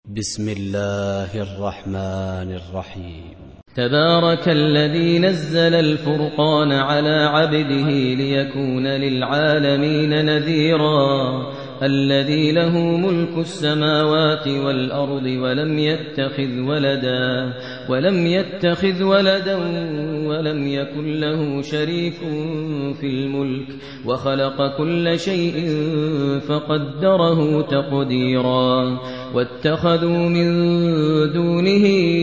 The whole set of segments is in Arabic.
بسم الله الرحمن الرحيم. تبارك الذي نزل الفرقان على عبده ليكون للعالمين نذيرا الذي له ملك السماوات والأرض ولم يتخذ ولدا ولم يكن له شريك في الملك وخلق كل شيء فقدره تقديرا واتخذوا من دونه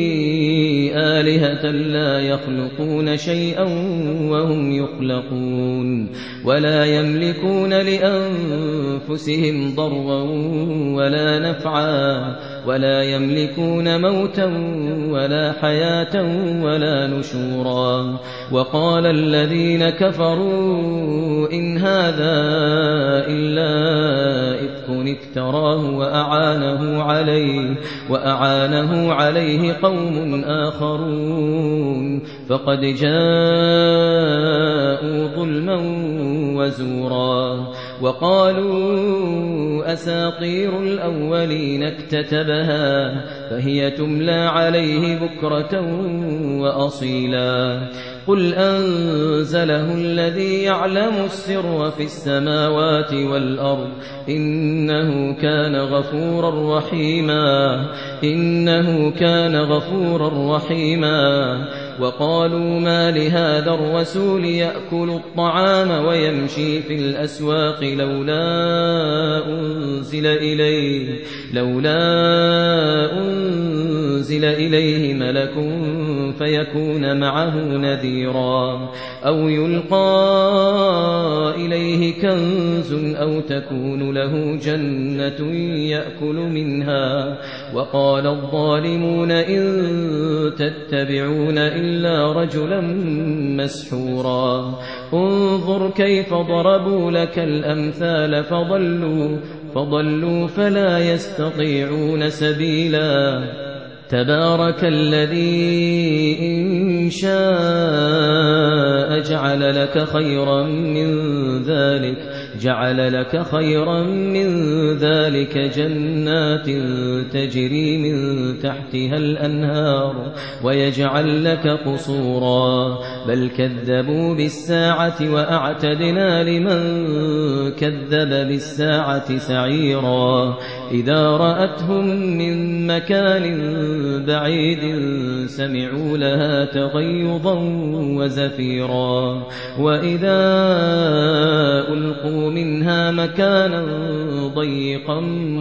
آلهة لا يخلقون شيئا وهم يخلقون ولا يملكون لأنفسهم ضرا ولا نفعا ولا يملكون موتا ولا حياة ولا نشورا وقال الذين كفروا إن هذا إلا إفك افتراه وأعانه عليه قوم آخرون فقد جاءوا ظلما وزورا وقالوا أساطير الأولين اكتتبها فهي تملى عليه بكرة وأصيلا قل أنزله الذي يعلم السر في السماوات والأرض إنه كان غفورا رحيما وقالوا ما لهذا الرسول يأكل الطعام ويمشي في الأسواق لولا أنزل إليه ملك فيكون معه نذيرا أو يلقى إليه كنز أو تكون له جنة يأكل منها وقال الظالمون إن تتبعون إلا رجلا مسحورا انظر كيف ضربوا لك الأمثال فضلوا فلا يستطيعون سبيلا تبارك الذي إن شاء جعل لك خيرا من ذلك جنات تجري من تحتها الأنهار ويجعل لك قصورا بل كذبوا بالساعة وأعتدنا لمن كذب بالساعة سعيرا إذا رأتهم من مكان بعيد سمعوا لها تغيظا وزفيرا وإذا ألقوا منها مكانا ضيقا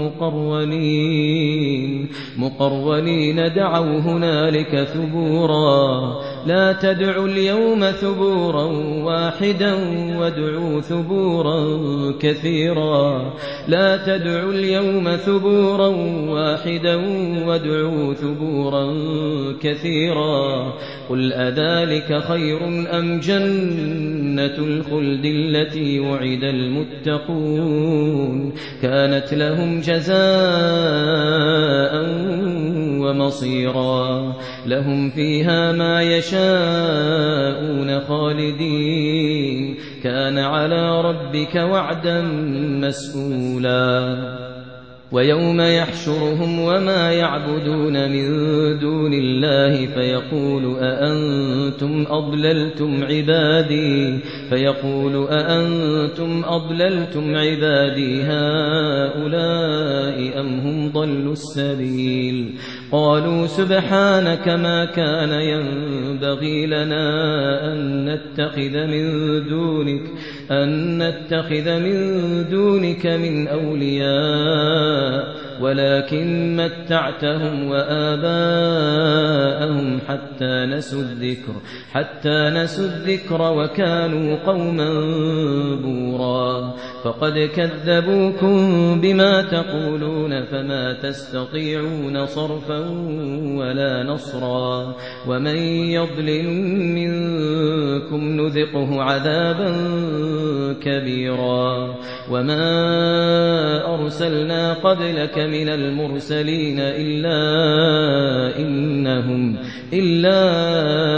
مقرونين دعوا هنالك ثبورا لا تدعوا اليوم ثبورا واحدا وادعوا ثبورا كثيرا قل أذلك خير أم جنة الخلد التي وعد المتقون كانت لهم جزاء ومصيرا لهم فيها ما يشاءون خالدين كان على ربك وعدا مسئولا ويوم يحشرهم وما يعبدون من دون الله فيقول أأنتم أضللتم عبادي هؤلاء أم هم ضلوا السبيل قالوا سبحانك ما كان ينبغي لنا أن نتخذ من دونك من أولياء ولكن متعتهم وآباءهم حتى نسوا الذكر وكانوا قوما بورا فقد كذبوكم بما تقولون فما تستطيعون صرفا ولا نصرا ومن يضلل منكم نذقه عذابا كبيرا وما أرسلنا قبلك من المرسلين إلا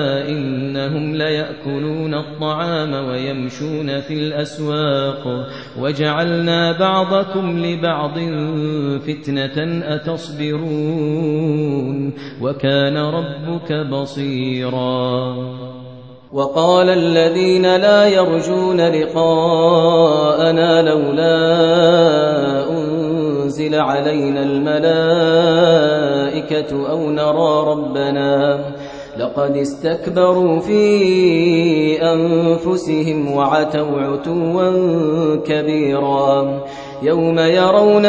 إنهم ليأكلون الطعام ويمشون في الأسواق وجعلنا بعضكم لبعض فتنة أتصبرون وكان ربك بصيرا وقال الذين لا يرجون لقاءنا لولا أنزل علينا الملائكة أو نرى ربنا لقد استكبروا في أنفسهم وعتوا عتوا كبيرا يوم يرون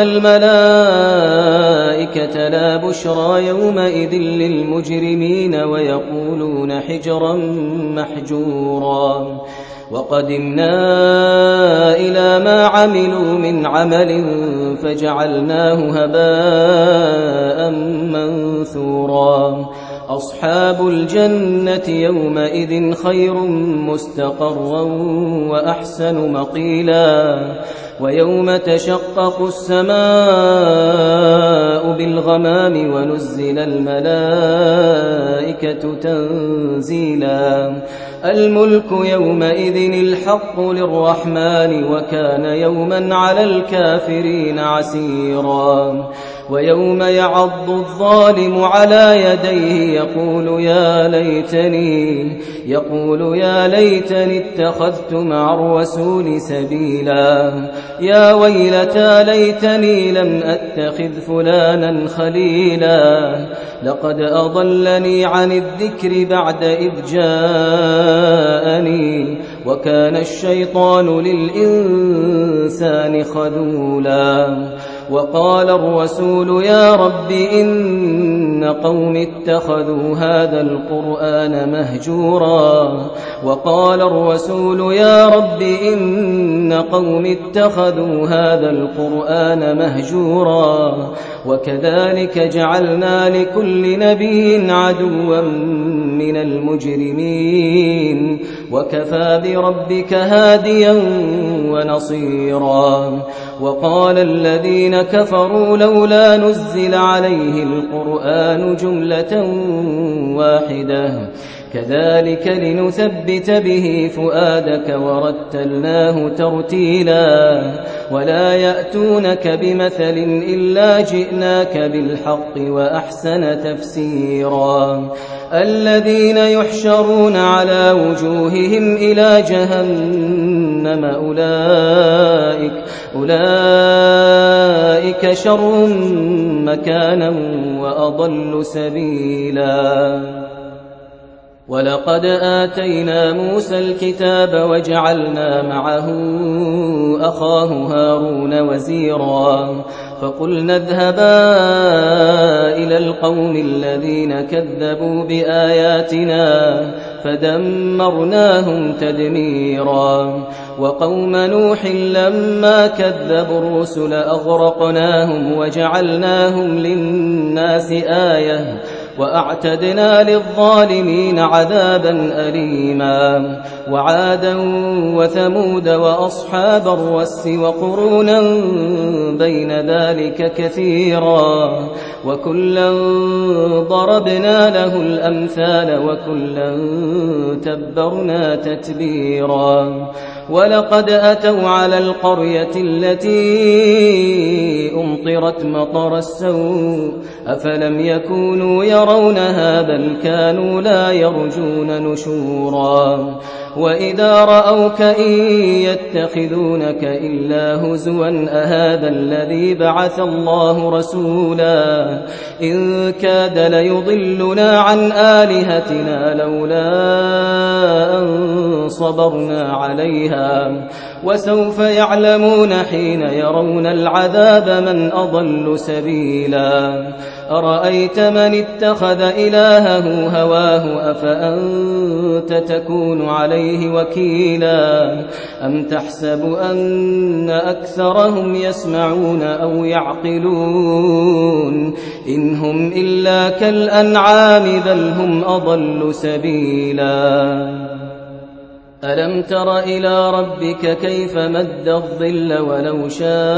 الملائكة لا بشرى يومئذ للمجرمين ويقولون حجرا محجورا وقدمنا إلى ما عملوا من عمل فجعلناه هباء منثورا أصحاب الجنة يومئذ خير مستقرا وأحسن مقيلا ويوم تشقق السماء بالغمام ونزل الملائكة تنزيلا الملك يومئذ الحق للرحمن وكان يوما على الكافرين عسيرا ويوم يعض الظالم على يديه يقول يا ليتني اتخذت مع الرسول سبيلا يا ويلتى ليتني لم أتخذ فلانا خليلا لقد أضلني عن الذكر بعد إذ جاءني وكان الشيطان للإنسان خذولا وقال الرسول يا رب إن قوم اتخذوا هذا القرآن مهجورا وقال الرسول يا رب إن قوم اتخذوا هذا القرآن مهجورا وكذلك جعلنا لكل نبي عدوا من المجرمين وكفى بربك هاديا ونصيرا وقال الذين كفروا لولا نزل عليه القرآن جملة واحدة كذلك لنثبت به فؤادك ورتلناه ترتيلا ولا يأتونك بمثل إلا جئناك بالحق وأحسن تفسيرا الذين يحشرون على وجوههم إلى جهنم أولئك شر مكانا وأضل سبيلا ولقد آتينا موسى الكتاب وجعلنا معه أخاه هارون وزيرا فقلنا اذهبا إلى القوم الذين كذبوا بآياتنا فدمرناهم تدميرا وقوم نوح لما كذبوا الرسل أغرقناهم وجعلناهم للناس آية وأعتدنا للظالمين عذابا أليما وعادا وثمود وأصحاب الرس وقرونا بين ذلك كثيرا وكلا ضربنا له الأمثال وكلا تبرنا تتبيرا ولقد أتوا على القرية التي أمطرت مطر السوء أفلم يكونوا يرونها بل كانوا لا يرجون نشورا وإذا رأوك إن يتخذونك إلا هزوا أهذا الذي بعث الله رسولا إن كاد ليضلنا عن آلهتنا لولا أن صبرنا عليها وسوف يعلمون حين يرون العذاب من أضل سبيلا أرأيت من اتخذ إلهه هواه أفأنت تكون عليه وكيلا أم تحسب أن أكثرهم يسمعون أو يعقلون إن هم إلا كالأنعام بل هم أضل سبيلا ألم تر إلى ربك كيف مد الظل ولو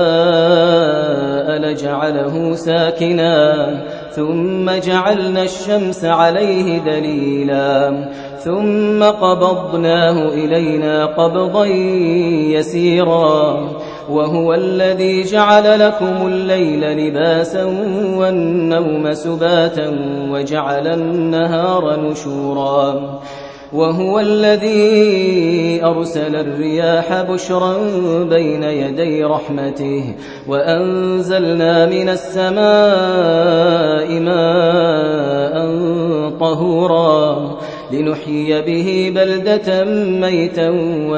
شاء لجعله ساكنا ثم جعلنا الشمس عليه دليلا ثم قبضناه إلينا قبضا يسيرا وهو الذي جعل لكم الليل لباسا والنوم سباتا وجعل النهار نشورا وهو الذي أرسل الرياح بشرا بين يدي رحمته وأنزلنا من السماء ماء طهورا لنحيي به بلدة ميتا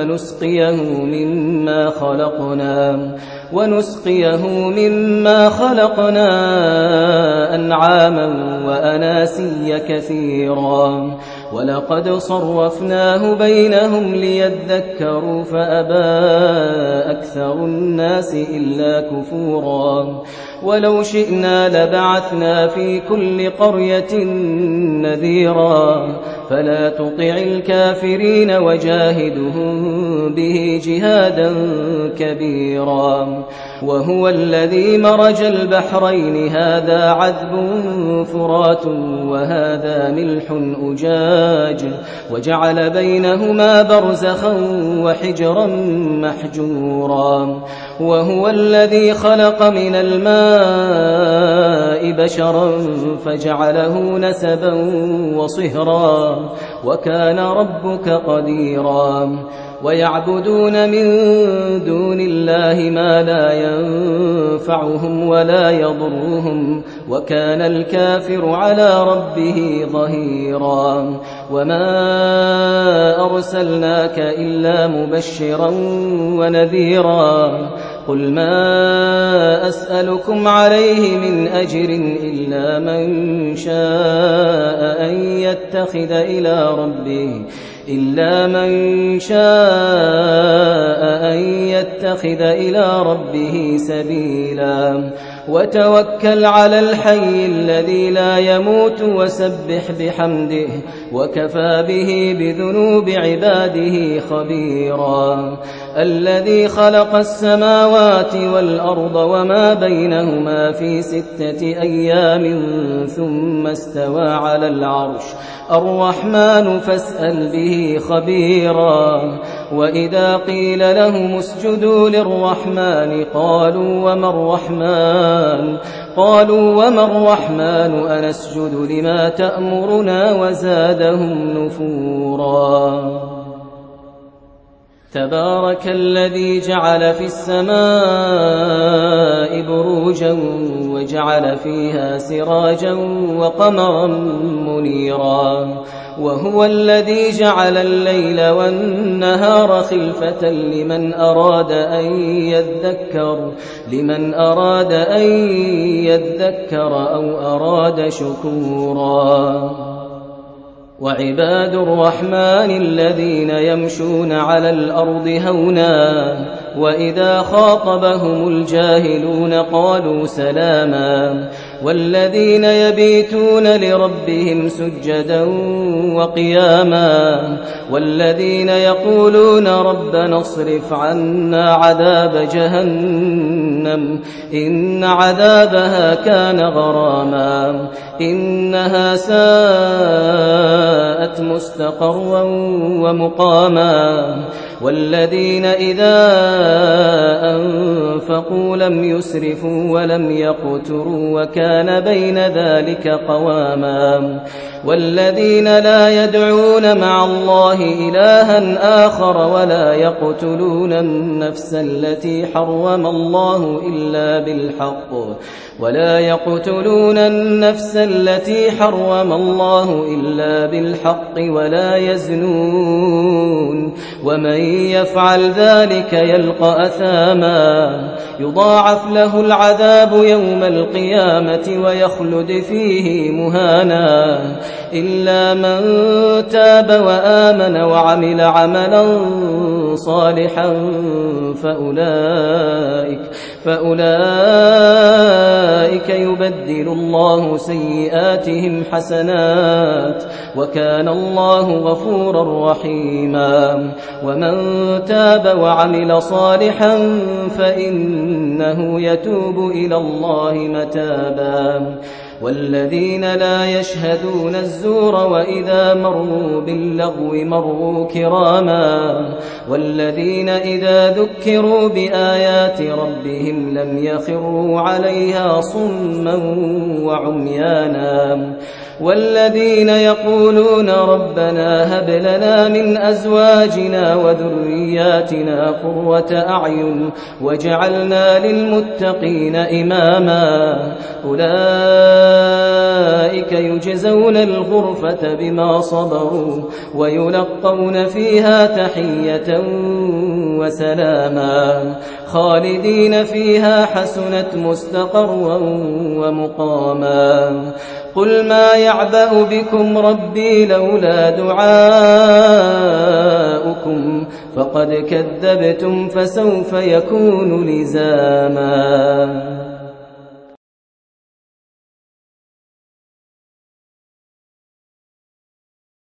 ونسقيه مما خلقنا أنعاما وأناسيا كثيرا ولقد صرفناه بينهم ليذكروا فأبى أكثر الناس إلا كفورا ولو شئنا لبعثنا في كل قرية نذيرا فلا تطع الكافرين وجاهدهم به جهادا كبيرا وهو الذي مرج البحرين هذا عذب فرات وهذا ملح أجاج وجعل بينهما برزخا وحجرا محجورا وهو الذي خلق من الماء بشرا فجعله نسبا وصهرا وكان ربك قديرا ويعبدون من دون الله ما لا ينفعهم ولا يضرهم وكان الكافر على ربه ظهيرا وما أرسلناك إلا مبشرا ونذيرا قل ما أسألكم عليه من أجر إلا من شاء أن يتخذ إلى ربه سبيلا وتوكل على الحي الذي لا يموت وسبح بحمده وكفى به بذنوب عباده خبيرا الذي خلق السماوات والأرض وما بينهما في 6 أيام ثم استوى على العرش الرحمن فاسأل به خبيرا وإذا قيل لهم اسجدوا للرحمن قالوا وما الرحمن أنسجد لما تأمرنا وزادهم نفورا تبارك الذي جعل في السماء بروجا وجعل فيها سراجا وقمرا منيرا وهو الذي جعل الليل والنهار خلفة لمن أراد أن يذكر أو أراد شكورا وعباد الرحمن الذين يمشون على الأرض هونا وإذا خاطبهم الجاهلون قالوا سلاما والذين يبيتون لربهم سجدا وقياما والذين يقولون ربنا اصرف عنا عذاب جهنم إن عذابها كان غراما إنها ساءت مستقرا ومقاما والذين إذا أنفقوا لم يسرفوا ولم يقتروا وكان بين ذلك قواما والذين لا يدعون مع الله إلها آخر ولا يقتلون النفس التي حرم الله إلا بالحق ولا يزنون ومن يفعل ذلك يلقى أثاما يضاعف له العذاب يوم القيامة ويخلد فيه مهانا إلا من تاب وآمن وعمل عملا صالحا فأولئك يبدل الله سيئاتهم حسنات وكان الله غفورا رحيما ومن تاب وعمل صالحا فإنه يتوب إلى الله متابا والذين لا يشهدون الزور وإذا مروا باللغو مروا كراما والذين إذا ذكروا بآيات ربهم لم يخروا عليها صما وعميانا والذين يقولون ربنا هب لنا من أزواجنا وذرياتنا قرة أعين واجعلنا للمتقين إماما أولئك يجزون الغرفة بما صبروا ويلقون فيها تحية وسلاما خالدين فيها حسنت مستقرا ومقاما قل ما يعبأ بكم ربي لولا دعاؤكم فقد كذبتم فسوف يكون لزاما